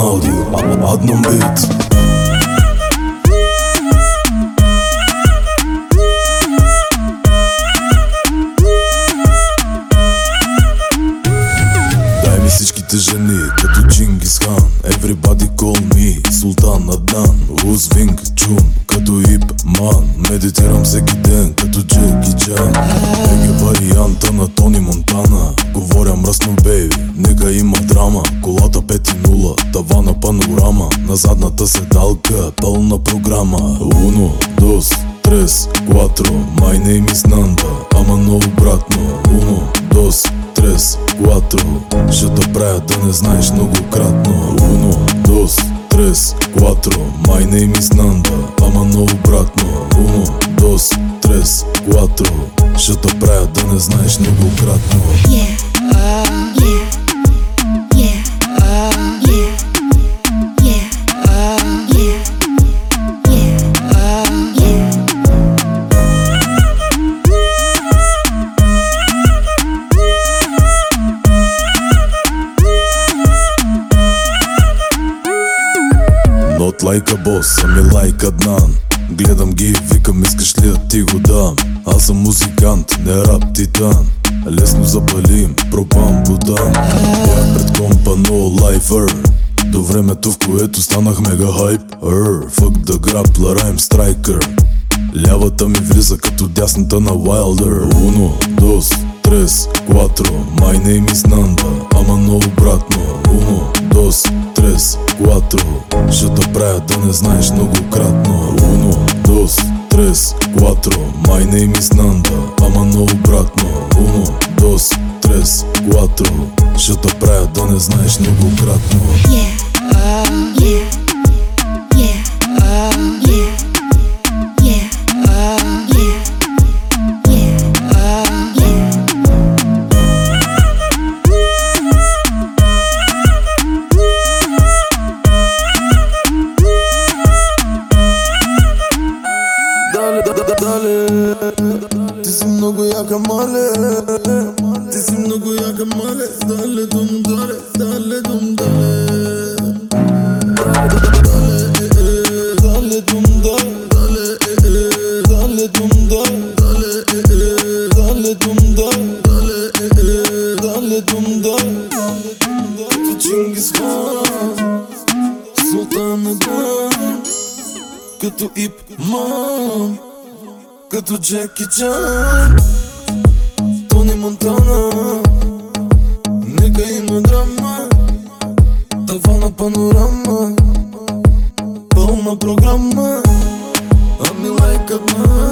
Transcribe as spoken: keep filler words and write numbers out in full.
Аудио, Adnan Beat. Дай ми всичките жени, като Чингис Хан. Everybody call me Султан Аднан. Узвинг чум, като Ип Ман. Медитирам всеки ден, като Джеки Чан. Еге варианта на Тони Монтана. Говоря мръсно, бейби, нека има драма. Колата пет и нула, тавана панорама. На задната седалка, пълна програма. Уно, дос, трес, кватро. My name is Nanda, ама но обратно. Уно, дос, трес, кватро. Ще те правя да не знаеш многократно. Уно, дос, трес, кватро. My name is Nanda, ама но обратно. Уно, дос, трес, кватро. Ще те правя да не знаеш многократно. Yeah, yeah, yeah, yeah, yeah, yeah, yeah, yeah. Not like a boss, ами like Аднан. Гледам ги и викам, искаш ли да ти го дам? Аз съм музикант, не рап титан. Лесно запалим, пропам будам. Бях пред компа, no lifer. До времето, в което станах мега хайп. Ер, fuck the grappler, I'm striker. Лявата ми влиза като дясната на Wilder. Уно, дос, трес, кватро. My name is Nanda, ама но обратно. Уно, дос, трес, кватро. Ще те правя да не знаеш многократно. Уно, дос, трес, кватро. My name is Nanda, ама но обратно. Уно, дос, трес, кватро. Ще те правя да не знаеш многократно. Yeah, yeah, yeah, yeah, yeah, yeah, yeah, yeah. Dale, dale, dale. Ти си много яка, мале. Ти си много яка, мале. Dale, dum, dale, dale, dum, dale. Dale, dum, dale, dale, dale, dum, dale, dale, dale, dum, dale, dale, dale, dum, dale. Като Чингис Хан, Султан Аднан, като Ип Ман, като Джеки Чан, Тони Монтана. Нека има драма, тавана панорама, пълна програма. Ами лайк Аднан.